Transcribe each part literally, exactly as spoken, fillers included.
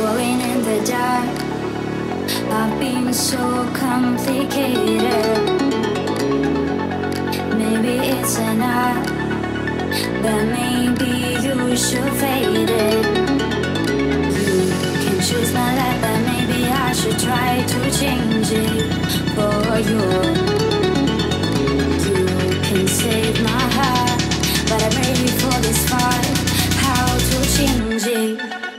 falling in the dark. I've been so complicated. Maybe it's an art, but maybe you should fade it. You can choose my life, but maybe I should try to change it for you. You can save my heart, but I'm ready for this fight. How to change it?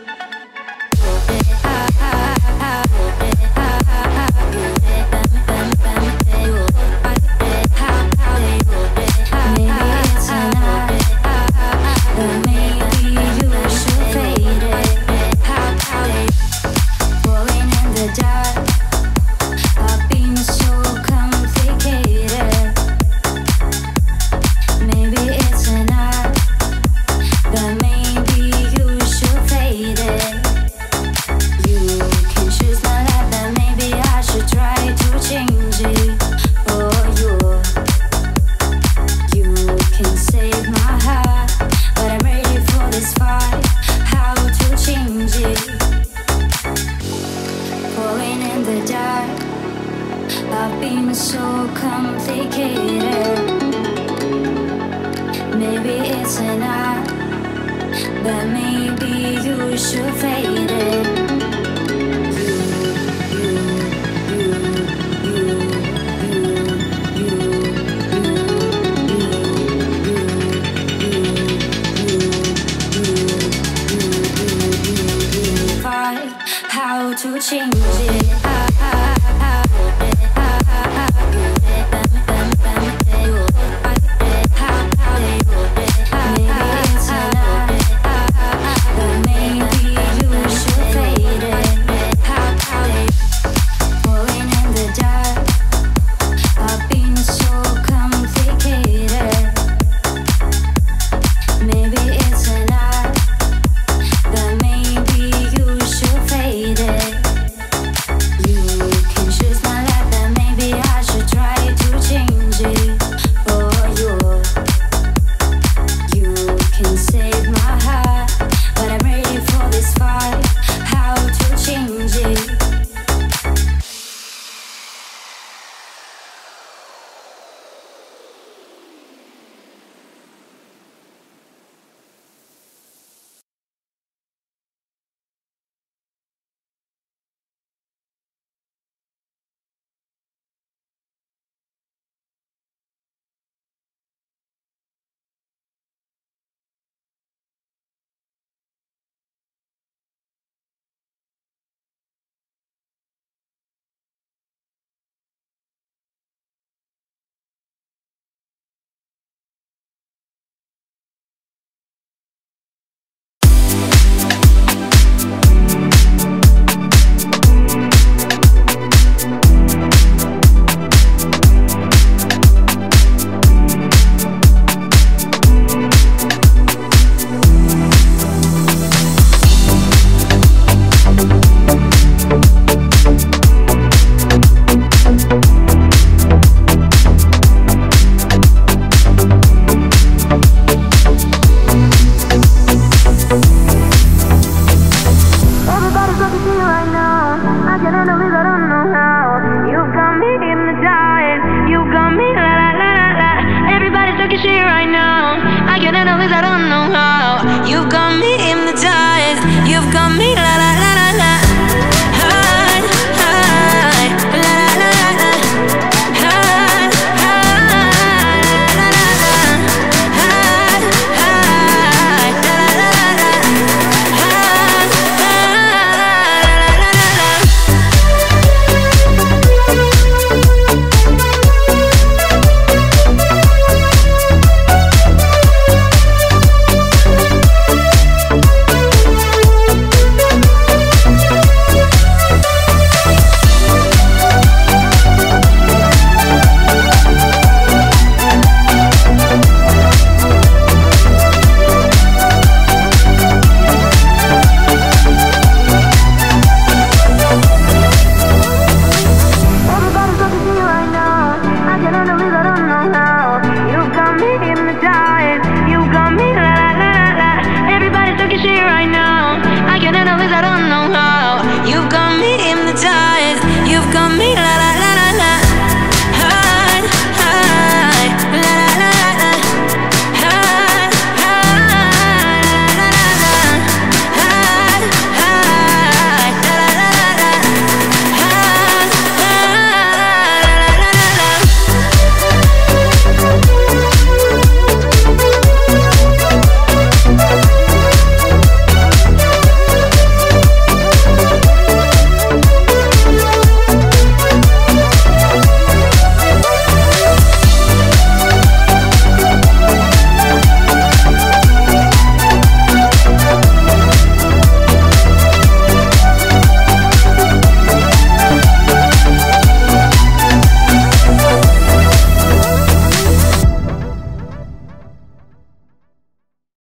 I've been so complicated. Maybe it's an art, but maybe you should fade it. How to change it?